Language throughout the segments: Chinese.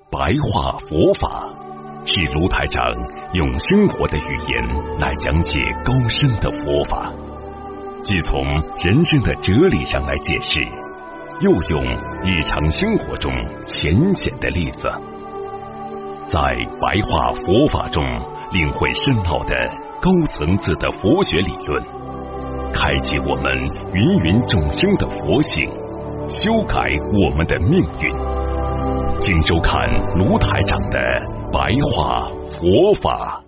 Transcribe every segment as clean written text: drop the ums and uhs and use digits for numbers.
白话佛法，是卢台长用生活的语言来讲解高深的佛法，既从人生的哲理上来解释，又用日常生活中浅显的例子，在白话佛法中领会深奥的高层次的佛学理论，开启我们芸芸众生的佛性，修改我们的命运。请收看卢台长的白话佛法。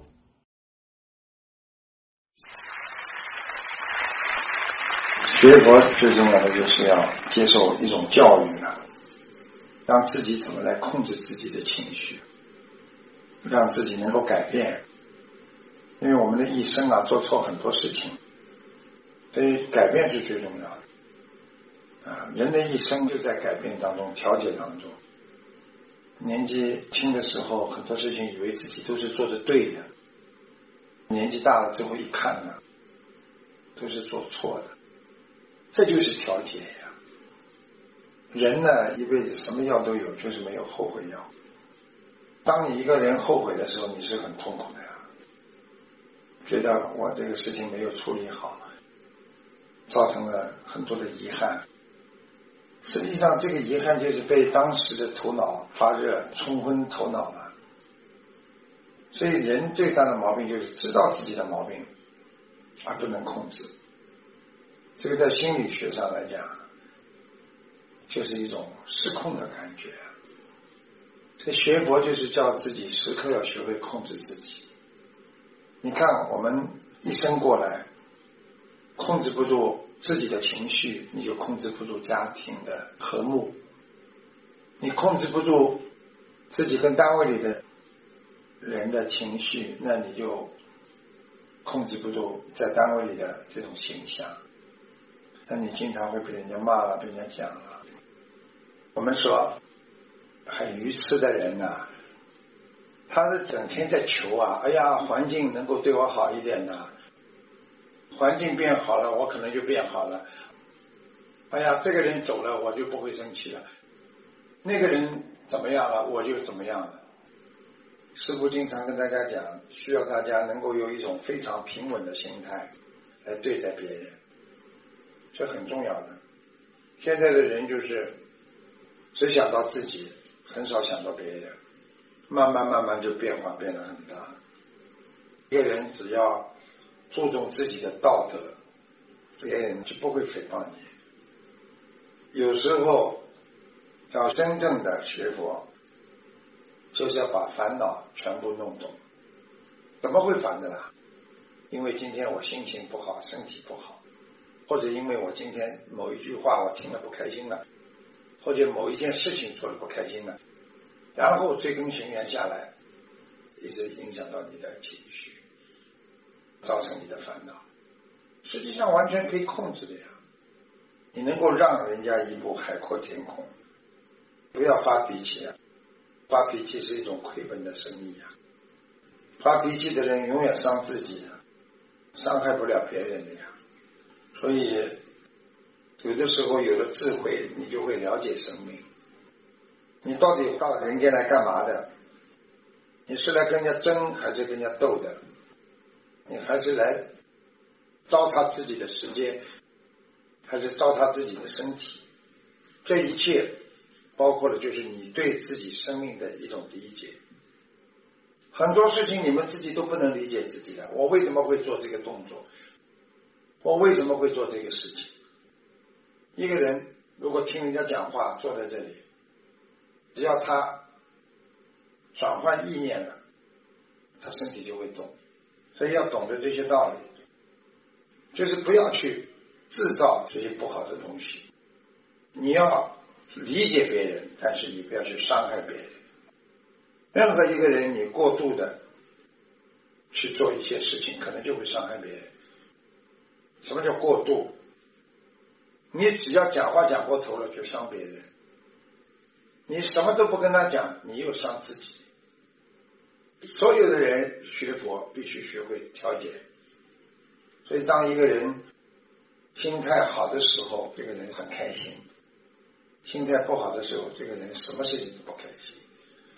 学佛最重要的就是要接受一种教育呢，让自己怎么来控制自己的情绪，让自己能够改变。因为我们的一生做错很多事情，所以改变是最重要的。人的一生就在改变当中、调节当中。年纪轻的时候，很多事情以为自己都是做的对的，年纪大了之后一看呢，都是做错的。这就是调节呀。人呢，一辈子什么药都有，就是没有后悔药。当你一个人后悔的时候，你是很痛苦的呀，觉得我这个事情没有处理好，造成了很多的遗憾。实际上这个遗憾就是被当时的头脑发热冲昏头脑了。所以人最大的毛病就是知道自己的毛病而不能控制。这个在心理学上来讲就是一种失控的感觉。这学佛就是叫自己时刻要学会控制自己。你看我们一生过来，控制不住自己的情绪，你就控制不住家庭的和睦；你控制不住自己跟单位里的人的情绪，那你就控制不住在单位里的这种形象。那你经常会被人家骂了，被人家讲了。我们说很愚痴的人他是整天在求哎呀，环境能够对我好一点环境变好了，我可能就变好了。哎呀，这个人走了，我就不会生气了。那个人怎么样了，我就怎么样了。师父经常跟大家讲，需要大家能够有一种非常平稳的心态来对待别人，这很重要的。现在的人就是只想到自己，很少想到别人，慢慢就变化变得很大。一个人只要注重自己的道德，别人就不会诽谤你。有时候要真正的学佛，就是要把烦恼全部弄懂。怎么会烦的啦？因为今天我心情不好，身体不好，或者因为我今天某一句话我听了不开心了，或者某一件事情做了不开心了，然后追根寻源下来，一直影响到你的情绪，造成你的烦恼。实际上完全可以控制的呀。你能够让人家一步海阔天空，不要发脾气发脾气是一种亏本的生意发脾气的人永远伤自己伤害不了别人的所以有的时候有了智慧，你就会了解生命。你到底到人间来干嘛的？你是来跟人家争还是跟人家斗的？你还是来糟蹋自己的时间，还是糟蹋自己的身体？这一切包括了就是你对自己生命的一种理解。很多事情你们自己都不能理解自己的，我为什么会做这个动作，我为什么会做这个事情。一个人如果听人家讲话，坐在这里，只要他转换意念了，他身体就会动。所以要懂得这些道理，就是不要去制造这些不好的东西。你要理解别人，但是你不要去伤害别人。任何一个人你过度的去做一些事情，可能就会伤害别人。什么叫过度？你只要讲话讲过头了，就伤别人。你什么都不跟他讲，你又伤自己。所有的人学佛必须学会调节。所以当一个人心态好的时候，这个人很开心；心态不好的时候，这个人什么事情都不开心。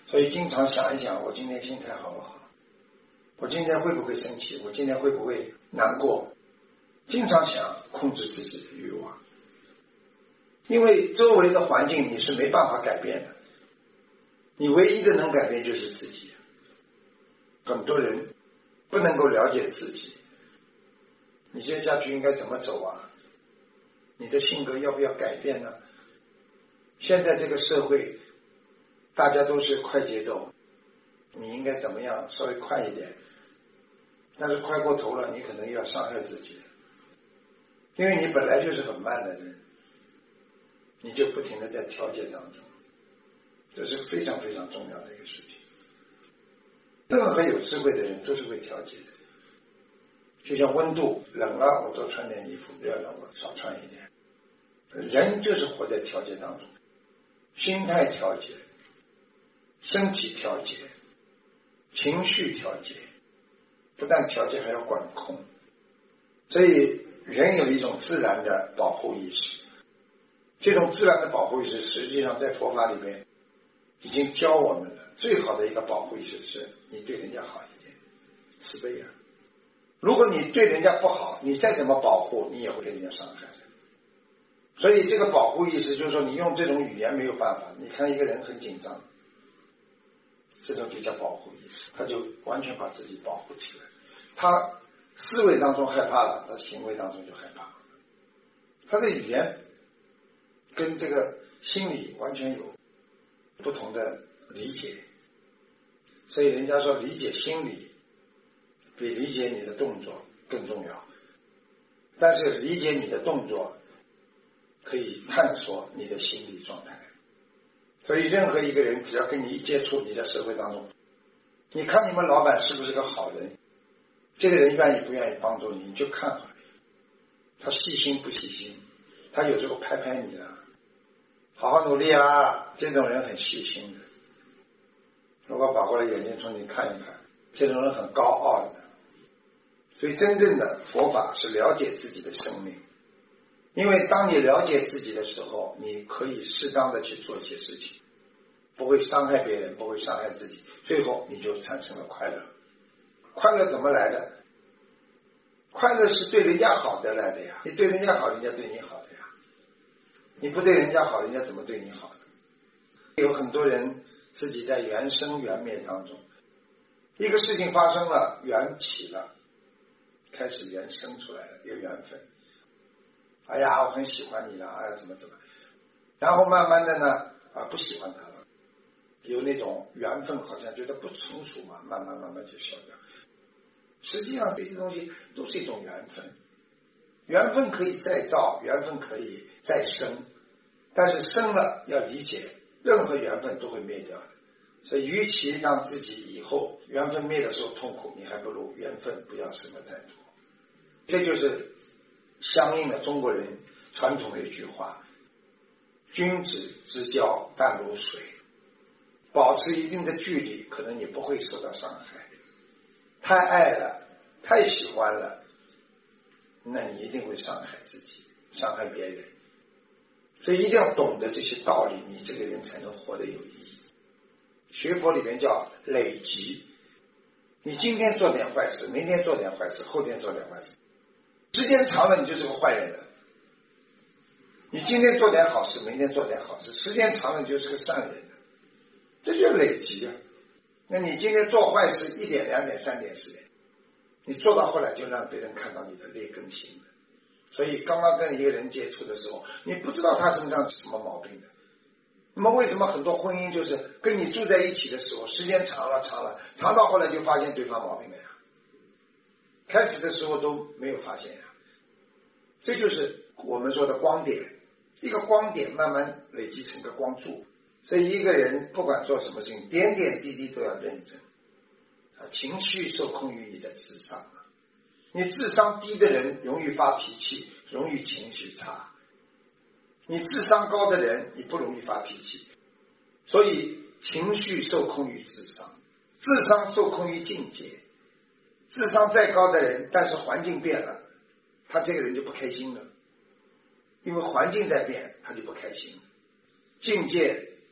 所以经常想一想，我今天心态好不好？我今天会不会生气？我今天会不会难过？经常想控制自己的欲望，因为周围的环境你是没办法改变的，你唯一的能改变就是自己。很多人不能够了解自己，你接下去应该怎么走啊？你的性格要不要改变呢？现在这个社会大家都是快节奏，你应该怎么样稍微快一点，但是快过头了你可能又要伤害自己，因为你本来就是很慢的人，你就不停地在调节当中，这是非常非常重要的一个事情。任何有智慧的人都是会调节的，就像温度，冷了我多穿点衣服，不要冷了少穿一点。人就是活在调节当中，心态调节，身体调节，情绪调节，不但调节还要管控。所以人有一种自然的保护意识，这种自然的保护意识实际上在佛法里面已经教我们了。最好的一个保护意识是你对人家好一点，慈悲啊。如果你对人家不好，你再怎么保护你也会给人家伤害的。所以这个保护意识就是说，你用这种语言没有办法。你看一个人很紧张，这种就叫保护意识，他就完全把自己保护起来。他思维当中害怕了，他行为当中就害怕了。他的语言跟这个心理完全有不同的理解，所以人家说理解心理比理解你的动作更重要，但是理解你的动作可以探索你的心理状态。所以任何一个人只要跟你一接触，你在社会当中，你看你们老板是不是个好人，这个人愿意不愿意帮助你，你就看好他细心不细心，他有时候拍拍你了，好好努力啊，这种人很细心的。如果把过来眼睛从你看一看，这种人很高傲的。所以真正的佛法是了解自己的生命，因为当你了解自己的时候，你可以适当的去做一些事情，不会伤害别人，不会伤害自己，最后你就产生了快乐。快乐怎么来的？快乐是对人家好得来的呀，你对人家好，人家对你好的呀，你不对人家好，人家怎么对你好的？有很多人自己在缘生缘灭当中，一个事情发生了，缘起了，开始缘生出来了，有缘分。哎呀，我很喜欢你了，哎呀，怎么，然后慢慢的呢，不喜欢他了，有那种缘分好像觉得不成熟嘛，慢慢就消掉。实际上这些东西都是一种缘分，缘分可以再造，缘分可以再生，但是生了要理解，任何缘分都会灭掉的。所以与其让自己以后缘分灭的时候痛苦，你还不如缘分不要生的太多。这就是相应的中国人传统的一句话，君子之交淡如水，保持一定的距离，可能你不会受到伤害。太爱了，太喜欢了，那你一定会伤害自己，伤害别人。所以一定要懂得这些道理，你这个人才能活得有意义。学佛里面叫累积，你今天做点坏事，明天做点坏事，后天做点坏事，时间长了你就是个坏人了。你今天做点好事，明天做点好事，时间长了你就是个善人了，这就是累积啊。那你今天做坏事1点、2点、3点、4点，你做到后来就让别人看到你的劣根性了。所以刚刚跟一个人接触的时候，你不知道他身上是什么毛病的。那么为什么很多婚姻就是跟你住在一起的时候，时间长到后来就发现对方毛病了呀？开始的时候都没有发现呀。这就是我们说的光点，一个光点慢慢累积成个光柱。所以一个人不管做什么事情，点点滴滴都要认真。情绪受控于你的智商，你智商低的人容易发脾气，容易情绪差。你智商高的人你不容易发脾气，所以情绪受控于智商，智商受控于境界。智商再高的人，但是环境变了，他这个人就不开心了，因为环境在变，他就不开心了。境界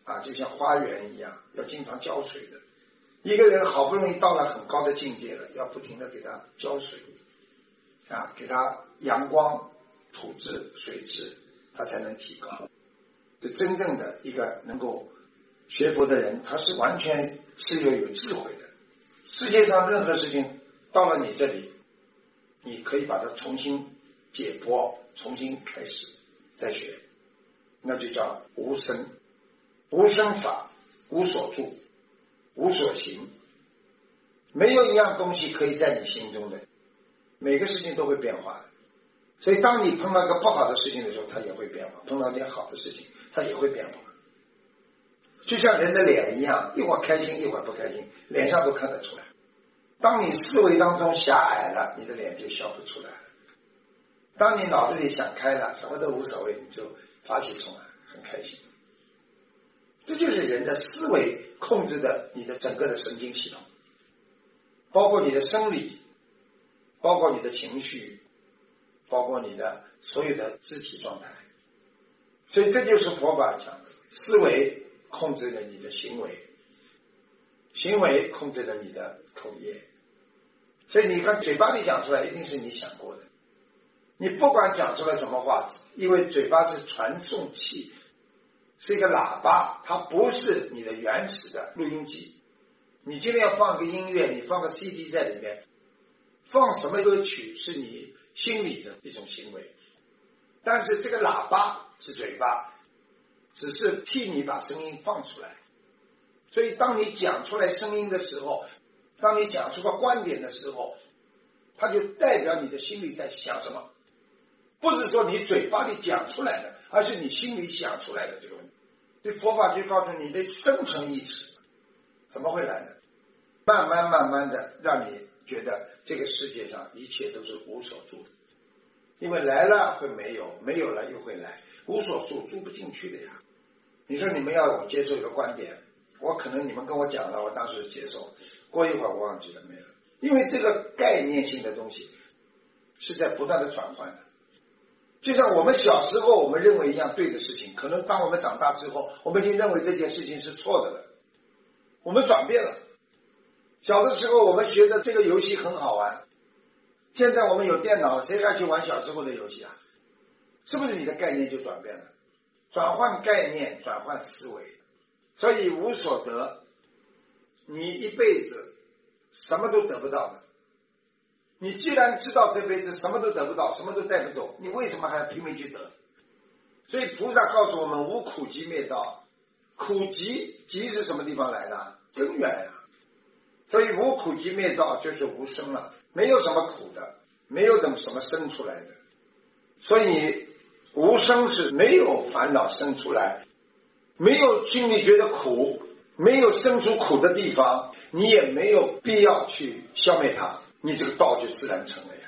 就像花园一样，要经常浇水的。一个人好不容易到了很高的境界了，要不停的给他浇水给他阳光、土质、水质，他才能提高。就真正的一个能够学佛的人，他是完全是有智慧的。世界上任何事情到了你这里，你可以把它重新解剖，重新开始再学，那就叫无生。无生法，无所住，无所行，没有一样东西可以在你心中的，每个事情都会变化的。所以当你碰到一个不好的事情的时候，它也会变化；碰到一件好的事情，它也会变化。就像人的脸一样，一会儿开心，一会儿不开心，脸上都看得出来。当你思维当中狭隘了，你的脸就笑不出来了。当你脑子里想开了，什么都无所谓，你就发起冲来，很开心。这就是人的思维控制着你的整个的神经系统，包括你的生理，包括你的情绪，包括你的所有的肢体状态。所以这就是佛法讲的，思维控制了你的行为，行为控制了你的口业。所以你看嘴巴里讲出来一定是你想过的，你不管讲出来什么话，因为嘴巴是传送器，是一个喇叭，它不是你的原始的录音机。你今天要放个音乐，你放个 CD 在里面，放什么歌曲是你心里的一种行为，但是这个喇叭是嘴巴，只是替你把声音放出来。所以当你讲出来声音的时候，当你讲出个观点的时候，它就代表你的心里在想什么，不是说你嘴巴里讲出来的，而是你心里想出来的这个问题。这佛法就告诉你的深层意识怎么会来的，慢慢的让你觉得这个世界上一切都是无所住的，因为来了会没有，没有了又会来，无所住，住不进去的呀。你说你们要我接受一个观点，我可能你们跟我讲了，我当时接受，过一会儿我忘记了没了，因为这个概念性的东西是在不断的转换的。就像我们小时候我们认为一样对的事情，可能当我们长大之后，我们已经认为这件事情是错的了，我们转变了。小的时候我们觉得这个游戏很好玩，现在我们有电脑，谁还去玩小时候的游戏啊？是不是你的概念就转变了？转换概念，转换思维。所以无所得，你一辈子什么都得不到的。你既然知道这辈子什么都得不到，什么都带不走，你为什么还要拼命去得？所以菩萨告诉我们无苦集灭道。苦集是什么地方来的？根源啊。所以无苦集灭道就是无生了，没有什么苦的，没有什么生出来的。所以无生是没有烦恼生出来，没有心里觉得苦，没有生出苦的地方，你也没有必要去消灭它，你这个道就自然成为。